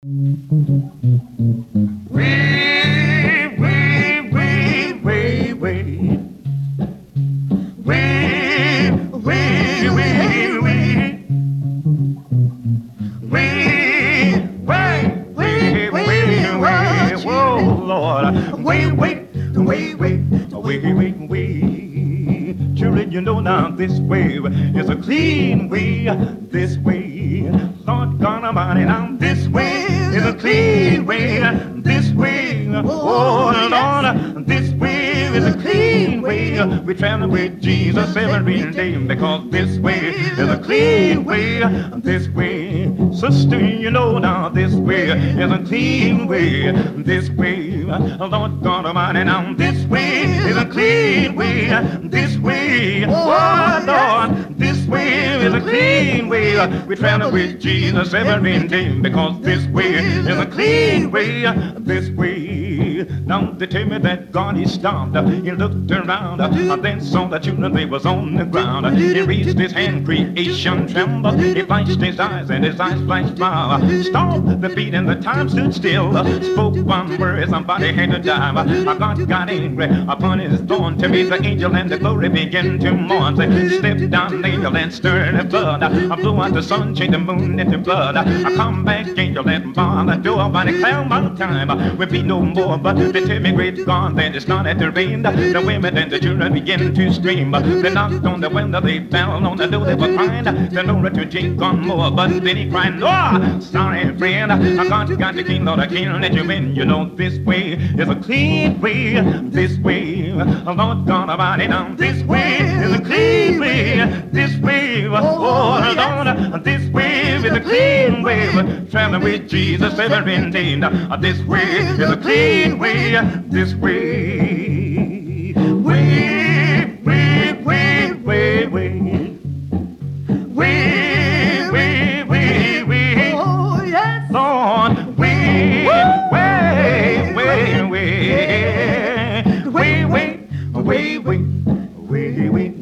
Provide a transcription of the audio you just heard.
Way, way, way, way, way. Way, way, way, way. Way, way, way, way, way. Whoa, Lord. Way, way, way, way, way, way, way. Children, you know now this way is a clean way. This way, Lord God Almighty, now this way is a clean way. This way, oh Lord, this way is a clean way. We travel with Jesus every day because this way is a clean way. This way, sister, you know now this way is a clean way. This way, Lord God Almighty, now this way is a clean way. This way, oh Lord, this way is a clean way. We travel with Jesus every day because this way is a clean way. This way. Now they tell me that God he stopped. He looked around and then saw the children they was on the ground. He raised his hand, creation trembled. He flashed his eyes and his eyes flashed fire. Stopped the beat and the time stood still. Spoke one word, somebody had to die. God got angry upon his throne to meet the angel and the glory began to mourn. Stepped down the angel and stirred the blood. I blew out the sun, changed the moon into blood. I come back, angel, and bar the door, but declare my time will be no more. But they tell me, great God, that it started to rain. The women and the children began to scream. They knocked on the window, they fell on the door, they were crying. The Lord to Jake on more, but then he cried, no, sorry, friend. I got the king, Lord, I can't let you in. You know, this way is a clean way. This way, Lord God Almighty, now this way is a clean way. This way, oh Lord, this way is a clean way. Traveling with Jesus every day. This way is a clean way. This way, way, way, way, way, way, way, way, way, way. Oh yes, Lord, way, way, way, way, way, way, way, way, way, way.